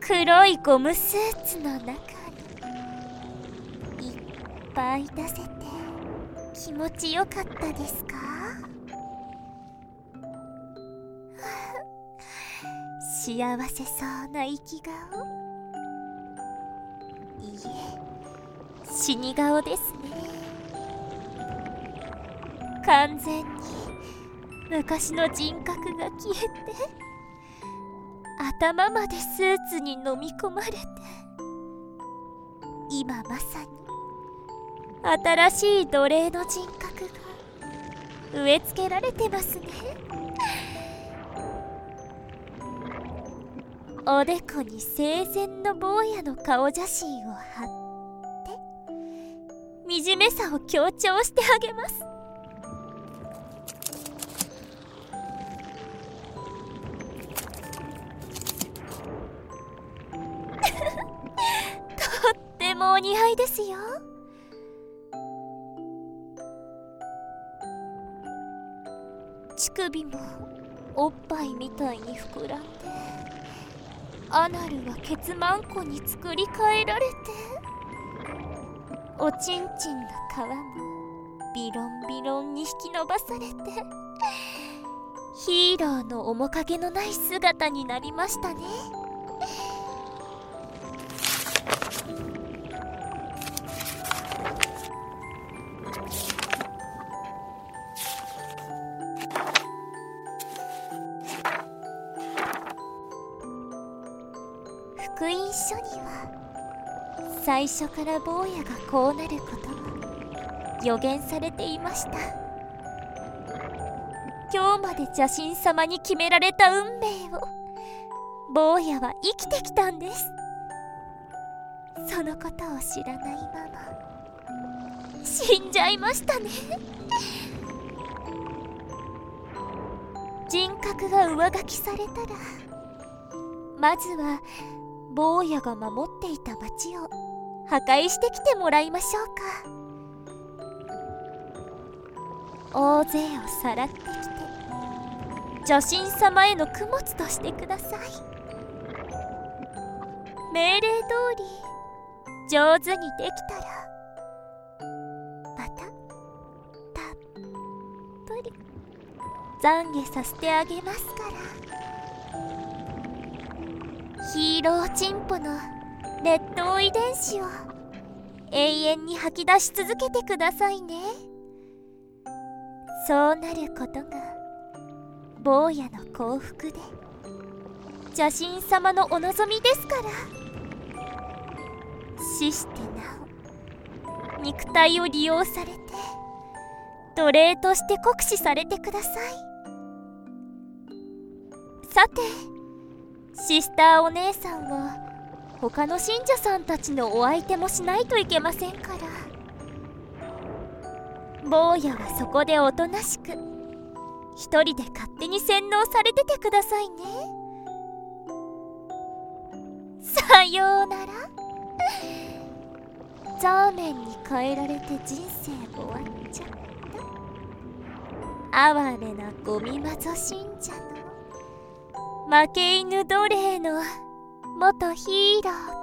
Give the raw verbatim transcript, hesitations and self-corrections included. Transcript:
黒いゴムスーツの中にいっぱい出せて気持ちよかったですか？幸せそうな生き顔。いいえ、死に顔ですね。完全に昔の人格が消えて、頭までスーツに飲み込まれて、今まさに新しい奴隷の人格が植え付けられてますね。おでこに生前の坊やの顔写真を貼って惨めさを強調してあげます。とってもお似合いですよ。乳首もおっぱいみたいに膨らんで、アナルはケツマンコに作り変えられて、おちんちんの皮もビロンビロンに引き伸ばされて、ヒーローの面影のない姿になりましたね。福音書には最初から坊やがこうなることが予言されていました。今日まで邪神様に決められた運命を坊やは生きてきたんです。そのことを知らないまま死んじゃいましたね。人格が上書きされたら、まずは坊やが守っていた町を破壊してきてもらいましょうか。大勢をさらってきて邪神様への供物としてください。命令通り上手にできたら、またたっぷり懺悔させてあげますから。ヒーローチンポの劣等遺伝子を永遠に吐き出し続けてくださいね。そうなることが坊やの幸福で邪神様のお望みですから。死してなお肉体を利用されて奴隷として酷使されてください。さて、シスターお姉さんは他の信者さんたちのお相手もしないといけませんから、坊やはそこでおとなしく一人で勝手に洗脳されててくださいね。さようなら。ザーメンに変えられて人生終わっちゃった。哀れなゴミマゾ信者の負け犬奴隷の元ヒーローが